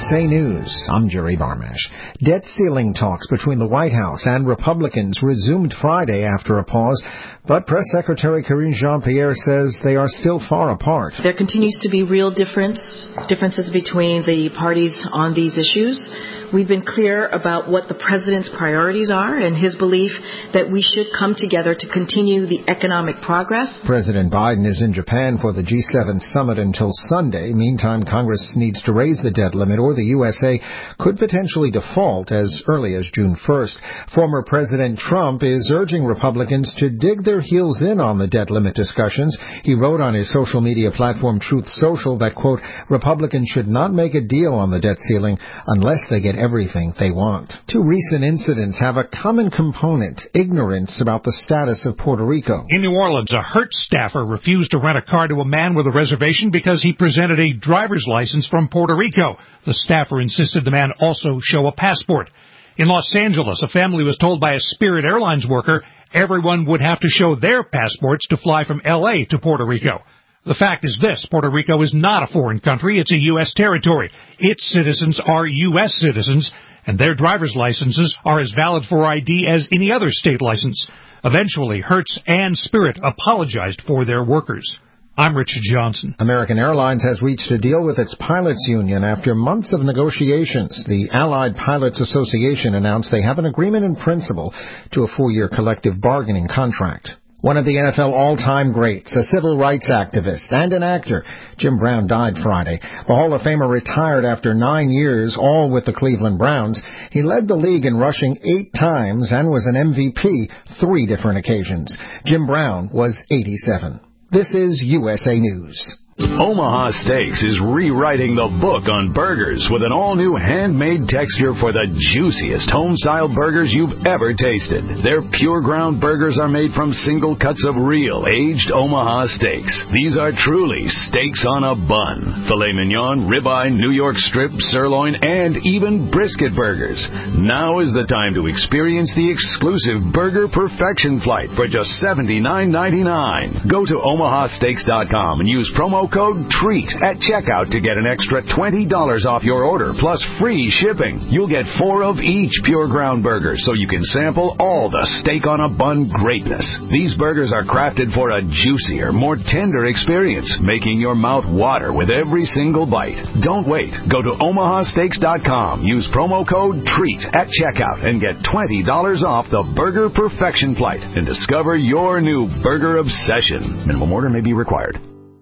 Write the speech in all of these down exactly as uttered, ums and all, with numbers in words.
A News, I'm Jerry Barmash. Debt ceiling talks between the White House and Republicans resumed Friday after a pause, but Press Secretary Karine Jean-Pierre says they are still far apart. There continues to be real difference, differences between the parties on these issues. We've been clear about what the president's priorities are and his belief that we should come together to continue the economic progress. President Biden is in Japan for the G seven summit until Sunday. Meantime, Congress needs to raise the debt limit or the U S A could potentially default as early as June first. Former President Trump is urging Republicans to dig their heels in on the debt limit discussions. He wrote on his social media platform Truth Social that, quote, Republicans should not make a deal on the debt ceiling unless they get everything they want. Two recent incidents have a common component, ignorance about the status of Puerto Rico. In New Orleans, a Hertz staffer refused to rent a car to a man with a reservation because he presented a driver's license from Puerto Rico. The staffer insisted the man also show a passport. In Los Angeles, a family was told by a Spirit Airlines worker everyone would have to show their passports to fly from L A to Puerto Rico. The fact is this, Puerto Rico is not a foreign country, it's a U S territory. Its citizens are U S citizens, and their driver's licenses are as valid for I D as any other state license. Eventually, Hertz and Spirit apologized for their workers. I'm Richard Johnson. American Airlines has reached a deal with its pilots union after months of negotiations. The Allied Pilots Association announced they have an agreement in principle to a four-year collective bargaining contract. One of the N F L all-time greats, a civil rights activist and an actor, Jim Brown died Friday. The Hall of Famer retired after nine years, all with the Cleveland Browns. He led the league in rushing eight times and was an M V P three different occasions. Jim Brown was eighty-seven. This is U S A News. Omaha Steaks is rewriting the book on burgers with an all-new handmade texture for the juiciest home-style burgers you've ever tasted. Their pure ground burgers are made from single cuts of real, aged Omaha steaks. These are truly steaks on a bun. Filet mignon, ribeye, New York strip, sirloin, and even brisket burgers. Now is the time to experience the exclusive Burger Perfection Flight for just seventy-nine ninety-nine. Go to omaha steaks dot com and use promo code TREAT at checkout to get an extra twenty dollars off your order plus free shipping. You'll get four of each pure ground burger so you can sample all the steak on a bun greatness. These burgers are crafted for a juicier, more tender experience, making your mouth water with every single bite. Don't wait. Go to omaha steaks dot com. Use promo code TREAT at checkout and get twenty dollars off the Burger Perfection Flight and discover your new burger obsession. Minimum order may be required.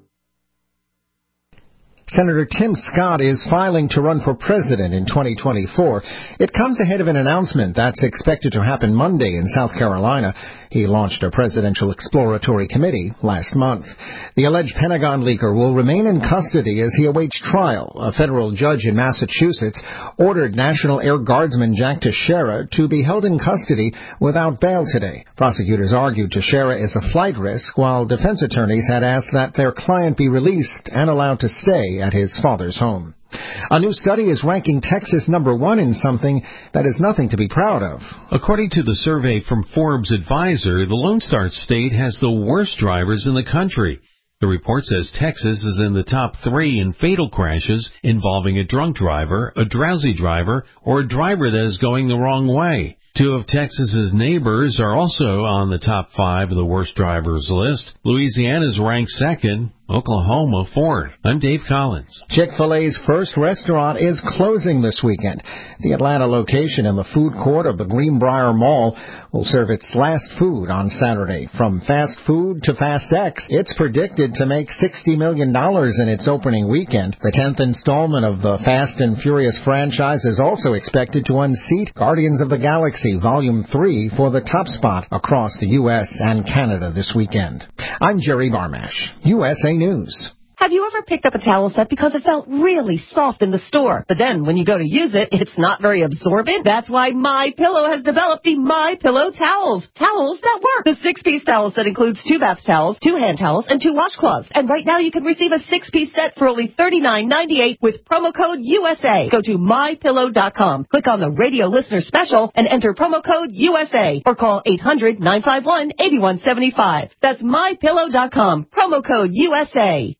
Senator Tim Scott is filing to run for president in twenty twenty-four. It comes ahead of an announcement that's expected to happen Monday in South Carolina. He launched a presidential exploratory committee last month. The alleged Pentagon leaker will remain in custody as he awaits trial. A federal judge in Massachusetts ordered National Air Guardsman Jack Teixeira to be held in custody without bail today. Prosecutors argued Teixeira is a flight risk, while defense attorneys had asked that their client be released and allowed to stay at his father's home. A new study is ranking Texas number one in something that is nothing to be proud of. According to the survey from Forbes Advisor, the Lone Star State has the worst drivers in the country. The report says Texas is in the top three in fatal crashes involving a drunk driver, a drowsy driver, or a driver that is going the wrong way. Two of Texas's neighbors are also on the top five of the worst drivers list. Louisiana's ranked second, Oklahoma fourth. I'm Dave Collins. Chick-fil-A's first restaurant is closing this weekend. The Atlanta location in the food court of the Greenbrier Mall will serve its last food on Saturday. From fast food to Fast X, it's predicted to make sixty million dollars in its opening weekend. The tenth installment of the Fast and Furious franchise is also expected to unseat Guardians of the Galaxy Volume three for the top spot across the U S and Canada this weekend. I'm Jerry Barmash, U S A News. Have you ever picked up a towel set because it felt really soft in the store, but then when you go to use it, it's not very absorbent? That's why MyPillow has developed the MyPillow towels. Towels that work. The six-piece towel set includes two bath towels, two hand towels, and two washcloths. And right now you can receive a six-piece set for only thirty-nine ninety-eight with promo code U S A. Go to my pillow dot com, click on the radio listener special, and enter promo code U S A, or call eight hundred nine five one eight one seven five. That's my pillow dot com, promo code U S A.